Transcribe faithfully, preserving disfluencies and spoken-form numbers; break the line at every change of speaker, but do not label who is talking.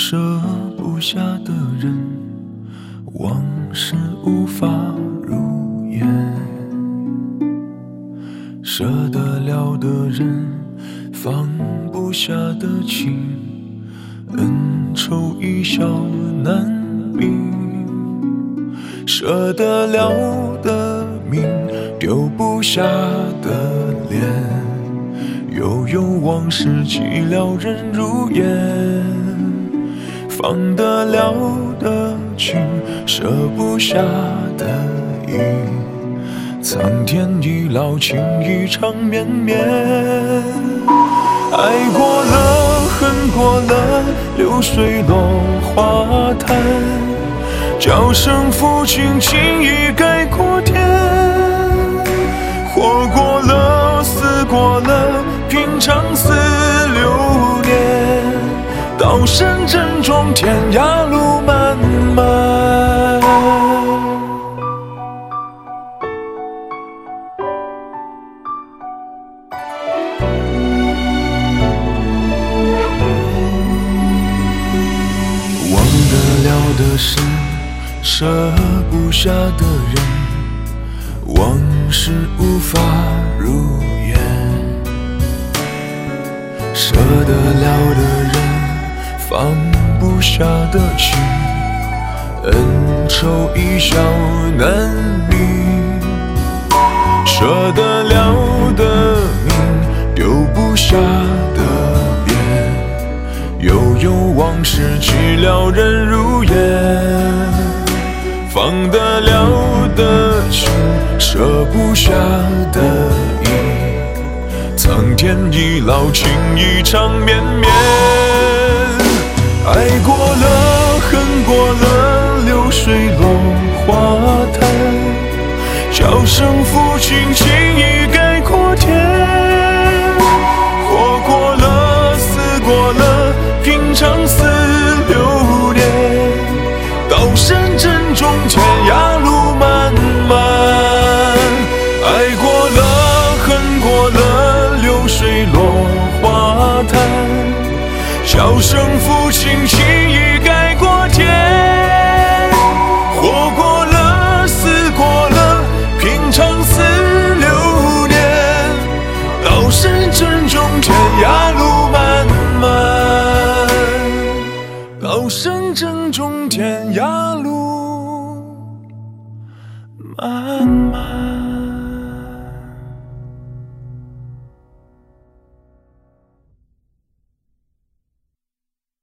舍不下的人，往事无法如愿。舍得了的人，放不下的情，恩仇一笑难明。舍得了的命，丢不下的脸，悠悠往事寂寥人如烟。放得了的情，舍不下的意，苍天已老，情意长绵绵。爱过了，恨过了，流水落花滩，叫声抚琴，情意盖过天。活过了，死过了，品尝似流年，道声珍重，天涯路漫漫。忘得了的事，舍不下的人，往事无法如愿。舍得了的人，放不下的情，恩仇一笑难明。舍得了的命，丢不下的脸，悠悠往事寂寥人如烟。放得了的情，舍不下的意，苍天已老，情意长绵绵。爱过了，恨过了，流水落花滩，叫声抚琴，情意盖过天。活过了，死过了，品尝似流年，道声珍重，天涯路漫漫。爱过了，恨过了，流水落花滩，叫声抚琴，情意盖过天。活过了，死过了，品尝似流年，道声珍重，天涯路漫漫。道声珍重，天涯路漫漫。